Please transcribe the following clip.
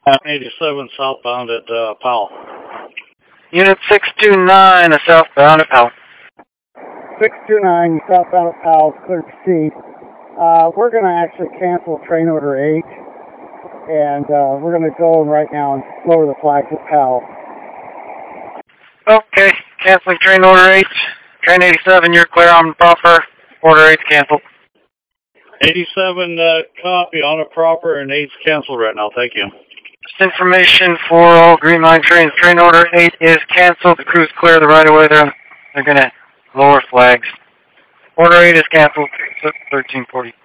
87 southbound at Powell. Unit 629 southbound at Powell. 629 southbound at Powell, clear to proceed. We're going to actually cancel train order 8, and we're going to go right now and lower the flag to Powell. Okay, canceling train order 8. Train 87, you're clear on proper. Order 8's canceled. 87, copy on a proper, and 8's canceled right now. Thank you. Just information for all Green Line trains. Train order 8 is canceled. The crew's clear the right of way. They're going to lower flags. Order 8 is canceled. 1340.